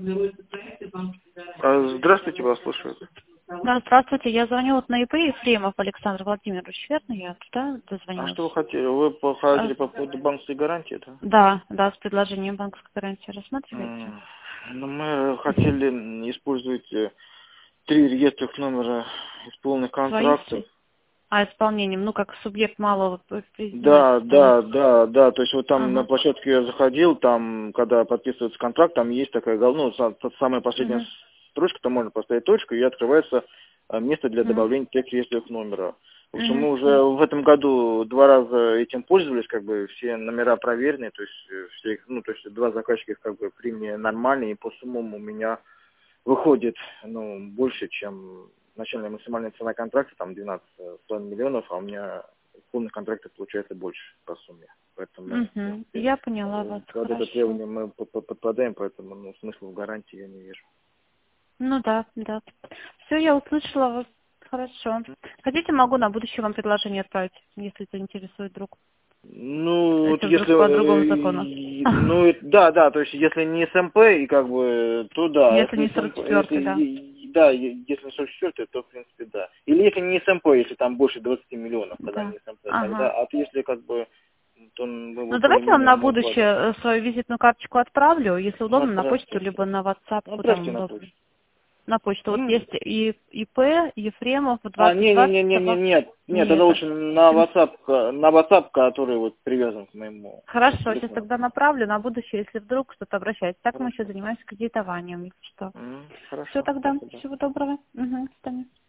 Здравствуйте, вас слушают. Да, здравствуйте. Я звоню вот на ИП Ефремов Александр Владимирович, верно? Я туда А дозвонилась. что вы хотели? Вы хотели по поводу банковской гарантии, да? Да, да, с предложением банковской гарантии рассматриваете? Ну, мы хотели использовать 3 реестровых номера из полных Свои? контрактов. Исполнением, ну, как субъект малого Да, предпринимательства. То есть вот там на Ага. площадке я заходил, там, когда подписывается контракт, там есть такая, ну, самая последняя Угу. строчка, там можно поставить точку, и открывается место для Угу. добавления 3 реестровых номера. В общем, Угу. мы уже в этом году 2 раза этим пользовались, как бы все номера проверены, то есть все, ну, то есть 2 заказчика как бы приняли нормальные, и по суммам у меня выходит, ну, больше, чем начальная максимальная цена контракта, там 12,5 миллионов, а у меня в полных контрактах получается больше по сумме. Поэтому, в Угу. принципе, Я поняла вас, под это хорошо. требование мы подпадаем, поэтому, ну, смысла в гарантии я не вижу. Ну да, да. Все, я услышала вас. Хорошо. Хотите, могу на будущее вам предложение отправить, если заинтересует вдруг. Ну, вот Если если, вдруг по другому закону. ну, да, то есть если не СМП, и как бы, то да, Если если не не СМП, если, 44-й, да. да, если не 44, то в принципе да. Или если не СМП, если там больше 20 миллионов, тогда Да. не СМП, тогда, Ага. а то если как бы, то мы Ну, давайте я вам более-менее на мы будущее вкладываем. свою визитную карточку отправлю, если Ну, удобно, на почту, отправьте, либо на WhatsApp, куда отправьте вам на удобно. почту. На почту. Вот Ну, есть и ИП, Ефремов, нет, Не тогда это. лучше на WhatsApp, который вот привязан к моему Хорошо, сейчас телефону. тогда направлю на будущее, если вдруг что-то обращается. Так мы еще Хорошо. занимаемся кредитованием, если что. Все Хорошо, тогда. спасибо. Всего доброго. Угу, до свидания.